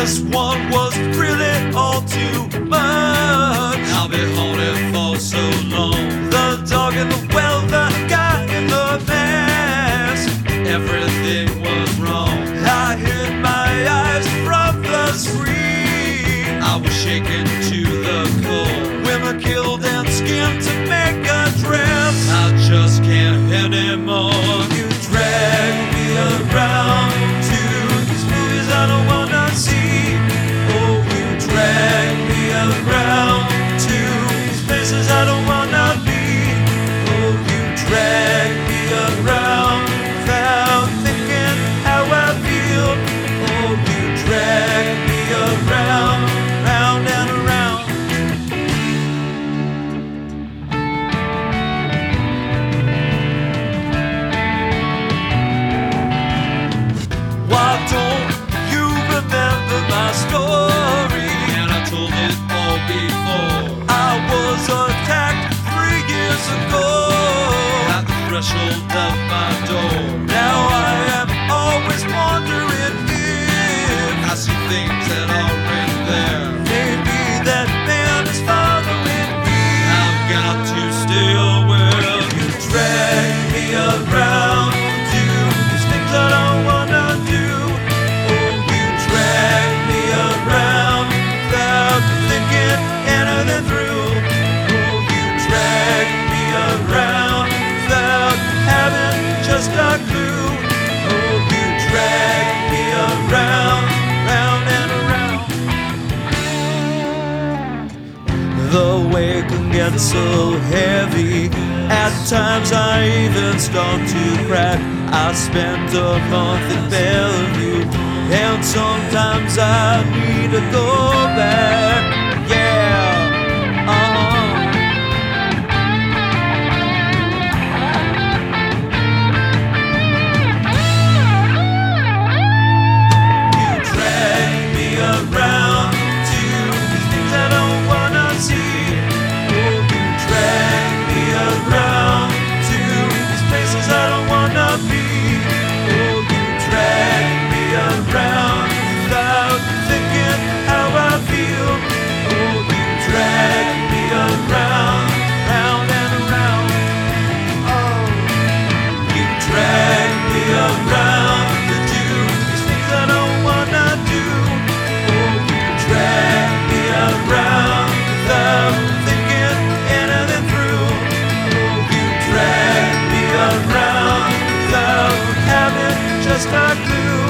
This one was really all too much. I'll be haunted for so long. The dog in the well, the guy in the mask. Everything was wrong. I hid my eyes from the screen. I was shaken to the core. Women killed and skinned to make a dress. I just can't anymore. You drag me around to these movies I don't wanna see. Oh, you drag me around to these places I don't wanna be. Oh, you drag me around without thinking how I feel. Oh, you drag me around, round and around. Why don't you remember my story? And I told it all before. I was attacked 3 years ago. At the threshold of my door. Now I am always wondering if I see things that aren't there. maybe that man is following me. I've got to stay aware. You drag me around to these things I don't wanna do. Oh, you drag me around without thinking anything through. Oh, you drag me around without having just a clue. Oh, you drag me around, round and around. The weight can get so heavy. At times I even start to crack. I spent a month in Bellevue, and sometimes I need to go back. Yeah, You drag me around to these things I don't wanna see. Oh, you drag me around to these places I don't wanna be. Oh, you drag me around without thinking how I feel. Oh, you drag me around, round and around. Oh, you drag me around to do these things I don't wanna do. Oh, you drag me around without thinking anything through. Oh, you drag me around without having just a clue.